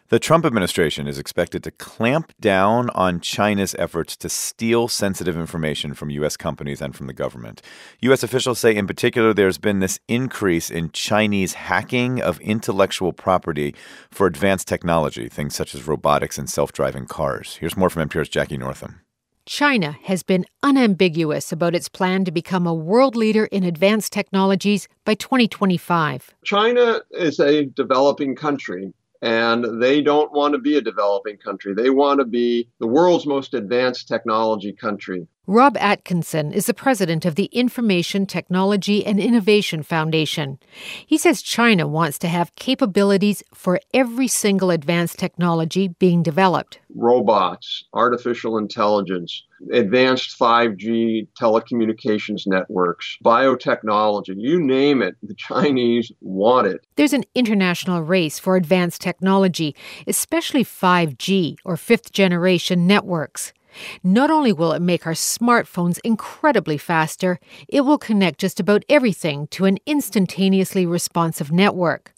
The Trump administration is expected to clamp down on China's efforts to steal sensitive information from U.S. companies and from the government. U.S. officials say in particular there's been this increase in Chinese hacking of intellectual property for advanced technology, things such as robotics and self-driving cars. Here's more from NPR's Jackie Northam. China has been unambiguous about its plan to become a world leader in advanced technologies by 2025. China is a developing country, and they don't want to be a developing country. They want to be the world's most advanced technology country. Rob Atkinson is the president of the Information Technology and Innovation Foundation. He says China wants to have capabilities for every single advanced technology being developed. Robots, artificial intelligence, advanced 5G telecommunications networks, biotechnology, you name it, the Chinese want it. There's an international race for advanced technology, especially 5G or fifth-generation networks. Not only will it make our smartphones incredibly faster, it will connect just about everything to an instantaneously responsive network.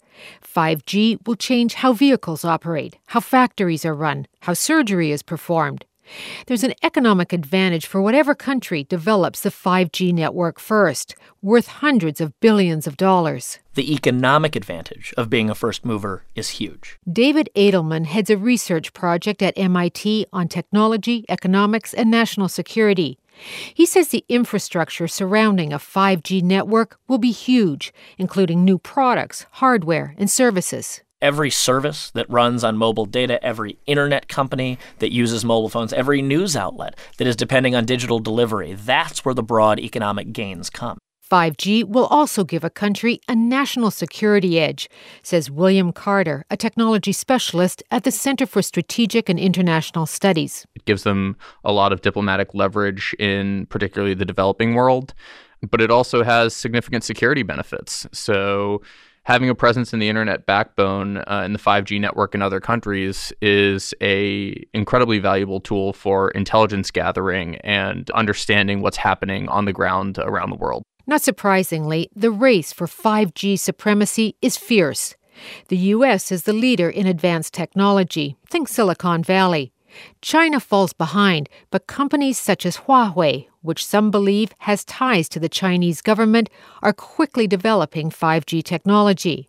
5G will change how vehicles operate, how factories are run, how surgery is performed. There's an economic advantage for whatever country develops the 5G network first, worth hundreds of billions of dollars. The economic advantage of being a first mover is huge. David Edelman heads a research project at MIT on technology, economics, and national security. He says the infrastructure surrounding a 5G network will be huge, including new products, hardware, and services. Every service that runs on mobile data, every internet company that uses mobile phones, every news outlet that is depending on digital delivery, that's where the broad economic gains come. 5G will also give a country a national security edge, says William Carter, a technology specialist at the Center for Strategic and International Studies. It gives them a lot of diplomatic leverage in particularly the developing world, but it also has significant security benefits. So having a presence in the internet backbone in the 5G network in other countries is a incredibly valuable tool for intelligence gathering and understanding what's happening on the ground around the world. Not surprisingly, the race for 5G supremacy is fierce. The U.S. is the leader in advanced technology. Think Silicon Valley. China falls behind, but companies such as Huawei, which some believe has ties to the Chinese government, are quickly developing 5G technology.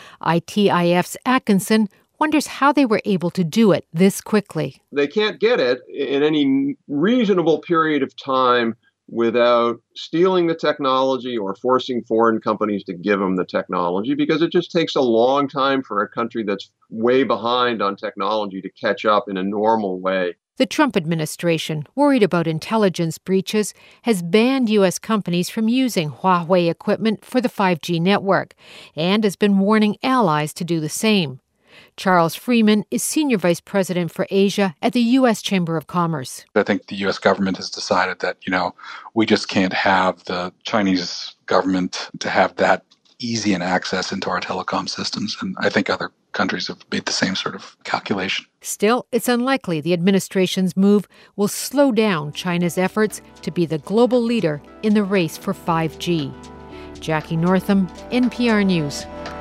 ITIF's Atkinson wonders how they were able to do it this quickly. They can't get it in any reasonable period of time without stealing the technology or forcing foreign companies to give them the technology, because it just takes a long time for a country that's way behind on technology to catch up in a normal way. The Trump administration, worried about intelligence breaches, has banned U.S. companies from using Huawei equipment for the 5G network and has been warning allies to do the same. Charles Freeman is Senior Vice President for Asia at the U.S. Chamber of Commerce. I think the U.S. government has decided that, we just can't have the Chinese government to have that easy an access into our telecom systems. And I think other countries have made the same sort of calculation. Still, it's unlikely the administration's move will slow down China's efforts to be the global leader in the race for 5G. Jackie Northam, NPR News.